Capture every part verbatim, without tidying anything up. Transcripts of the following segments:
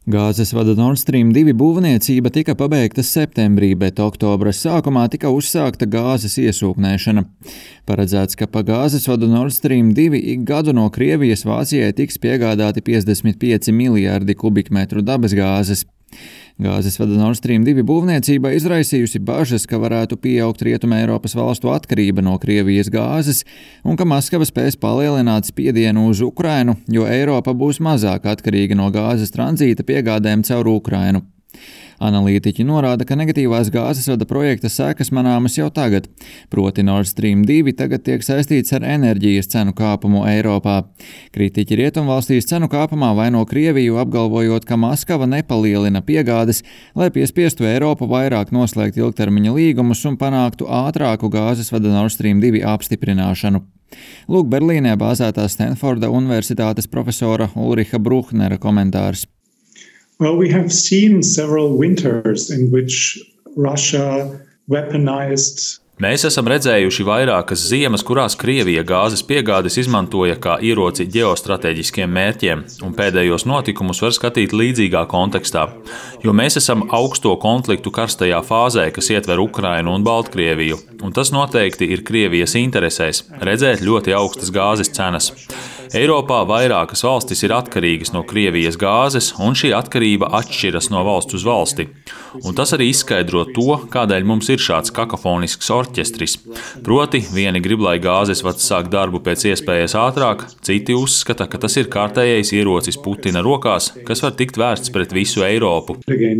Gāzes vada Nord Stream divi būvniecība tika pabeigta septembrī, bet oktobra sākumā tika uzsākta gāzes iesūknēšana. Paredzēts, ka pa gāzes vadu Nord Stream divi ik gadu no Krievijas Vācijai tiks piegādāti piecdesmit pieci miljardi kubikmetru dabasgāzes. Gāzes vada Nord Stream divi būvniecība izraisījusi bažas, ka varētu pieaugt Rietumē Eiropas valstu atkarība no Krievijas gāzes un ka Maskava spēs palielināt spiedienu uz Ukrainu, jo Eiropa būs mazāk atkarīga no gāzes tranzīta piegādēm caur Ukrainu. Analītiķi norāda, ka negatīvās gāzes vada projekta sekas manāmas jau tagad, proti Nord Stream divi tagad tiek saistīts ar enerģijas cenu kāpumu Eiropā. Kritiķi Rietumvalstīs cenu kāpumā vaino Krieviju, apgalvojot, ka Maskava nepalielina piegādes, lai piespiestu Eiropu vairāk noslēgt ilgtermiņa līgumus un panāktu ātrāku gāzes vada Nord Stream divi apstiprināšanu. Lūk, Berlīnē bāzētā Stanforda universitātes profesora Ulriha Bruhnera komentārs. Well, we have seen several winters in which Russia weaponized. Mēs esam redzējuši vairākas ziemas, kurās Krievija gāzes piegādes izmantoja kā ieroci ģeostrateģiskiem mērķiem, un pēdējos notikumus var skatīt līdzīgā kontekstā, jo mēs esam augsto konfliktu karstajā fāzē, kas ietver Ukrainu un Baltkrieviju, un tas noteikti ir Krievijas interesēs – redzēt ļoti augstas gāzes cenas. Eiropā vairākas valstis ir atkarīgas no Krievijas gāzes, un šī atkarība atšķiras no valsts uz valsti. Un tas arī izskaidro to, kādēļ mums ir šāds kakofonisks orķestris. Proti, vieni grib, lai gāzes vads sāk darbu pēc iespējas ātrāk, citi uzskata, ka tas ir kārtējais ierocis Putina rokās, kas var tikt vērsts pret visu Eiropu.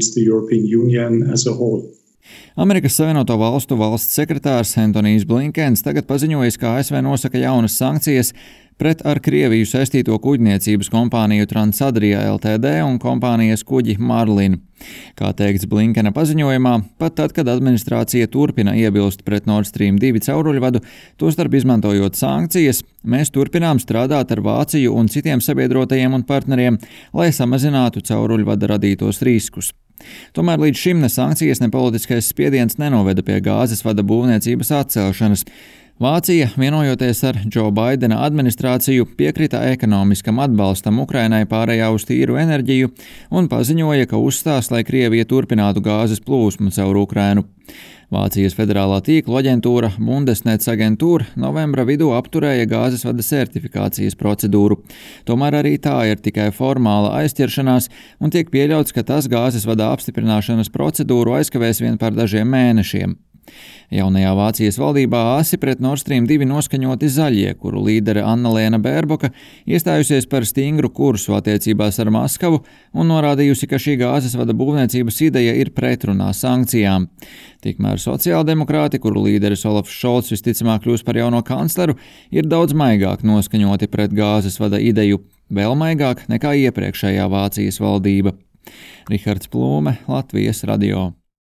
Amerikas Savienoto Valstu valsts sekretārs Antonijs Blinkens tagad paziņojis, ka A S V nosaka jaunas sankcijas pret ar Krieviju saistīto kuģniecības kompāniju Transadria L T D un kompānijas kuģi Marlin. Kā teikts Blinkena paziņojumā, pat tad, kad administrācija turpina iebilst pret Nord Stream divi cauruļvadu, tostarp izmantojot sankcijas, mēs turpinām strādāt ar Vāciju un citiem sabiedrotajiem un partneriem, lai samazinātu cauruļvada radītos riskus. Tomēr līdz šim ne sankcijas, ne politiskais spiediens nenoveda pie gāzes vada būvniecības atcelšanas. Vācija, vienojoties ar Džo Baidena administrāciju, piekrita ekonomiskam atbalstam Ukrainai pārējā uz tīru enerģiju un paziņoja, ka uzstās, lai Krievija turpinātu gāzes plūsmu caur Ukrainu. Vācijas federālā tīklu aģentūra Bundesnetzagentur novembra vidū apturēja gāzes vada sertifikācijas procedūru. Tomēr arī tā ir tikai formāla aizķeršanās un tiek pieļauts, ka tas gāzes vada apstiprināšanas procedūru aizkavēs vien par dažiem mēnešiem. Jaunajā Vācijas valdībā asi pret Nord Stream divi noskaņoti zaļie, kuru līdere Annalēna Bērboka iestājusies par stingru kursu attiecībās ar Maskavu un norādījusi, ka šī gāzes vada būvniecības ideja ir pretrunā sankcijām. Tikmēr sociāldemokrāti, kuru līderis Olafs Šolts visticamāk kļūs par jauno kancleru, ir daudz maigāk noskaņoti pret gāzes vada ideju, vēl maigāk nekā iepriekšējā Vācijas valdība. Rihards Plūme, Latvijas radio.